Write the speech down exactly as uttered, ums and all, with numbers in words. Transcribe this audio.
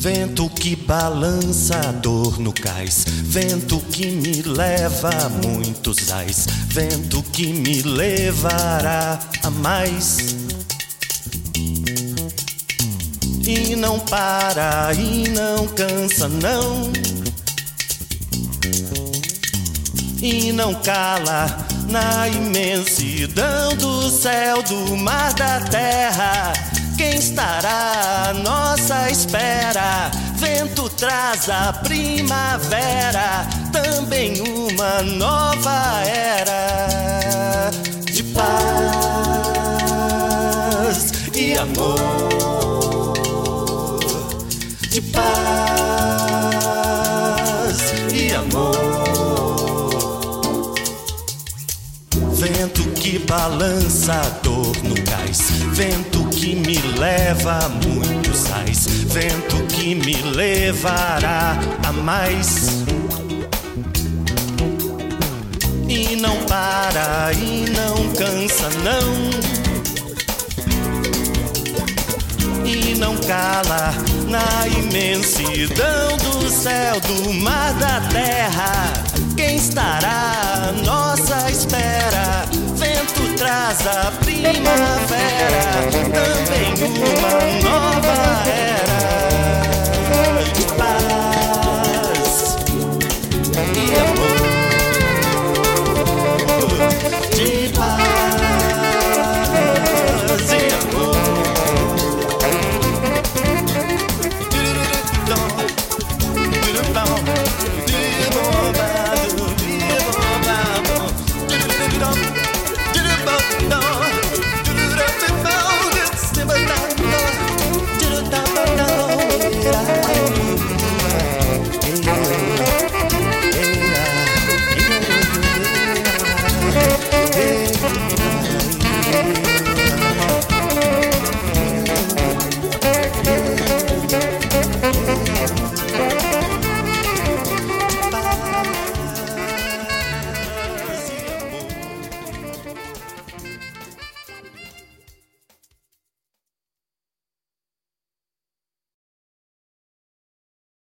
Vento que balança a dor no cais, vento que me leva a muitos ais, vento que me levará a mais. E não para, e não cansa, não. E não cala na imensidão do céu, do mar, da terra. Quem estará à nossa espera? Vento traz a primavera, também uma nova era de paz e amor, de paz e amor. Vento que balança a dor no cais, vento que me leva a muitos ais, vento que me levará a mais. E não para, e não cansa, não. E não cala na imensidão do céu, do mar, da terra. Quem estará à nossa espera? Vento traz a primavera, também uma nova